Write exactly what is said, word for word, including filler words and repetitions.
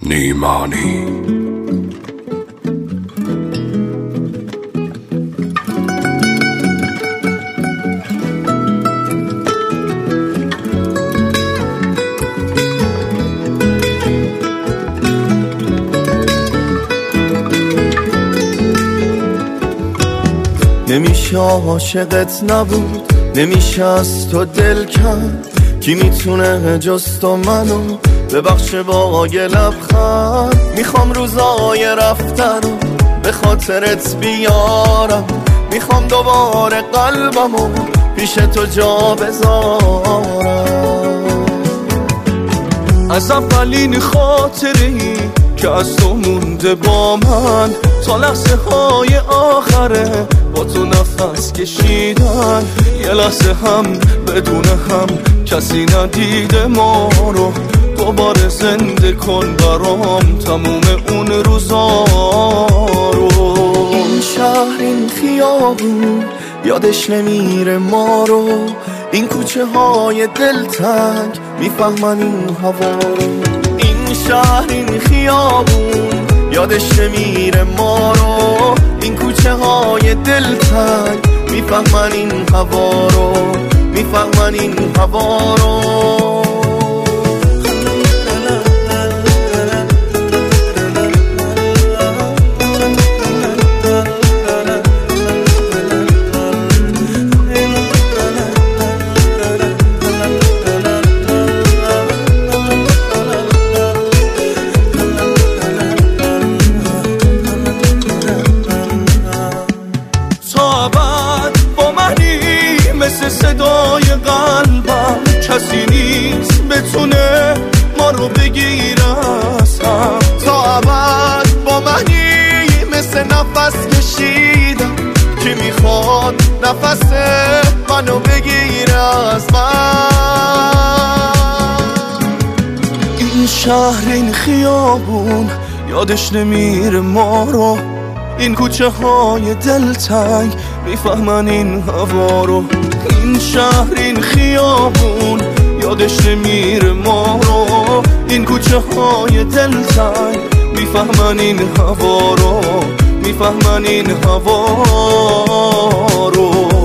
نیمانی. نمیشه عاشقت نبود، نمیشه از تو دل کرد. کی میتونه جز تو منو ببخشه با یه لبخند؟ میخوام روزای رفتن رو به خاطرت بیارم، میخوام دوباره قلبمو پیش تو جا بذارم. از اولین خاطری که از تو مونده با من تا لحظه های آخره با تو نفس کشیدن. یه لحظه هم بدون هم کسی ندیده ما رو. دوباره زنده کن برام تموم اون روزا رو. این شهر این خیابون یادش نمیره ما رو. این کوچه های دلتنگ میفهمن این هوا رو. این شهر این خیابون یادش نمیره ما رو. این کوچه های دلتنگ میفهمن این هوا رو، میفهمن این هوا رو. مثل صدای قلبم کسی نیست بتونه ما رو بگیره از هم. تا ابد با منی مثل نفس کشیدم. کی میخواد نفس منو بگیره از من؟ این شهر این خیابون یادش نمیره ما رو. این کوچه های دلتنگ میفهمن این هوا رو. این شهر این خیابون یادش نمیره ما رو. این کوچه های دلتنگ میفهمن این هوا رو، میفهمن این هوا رو.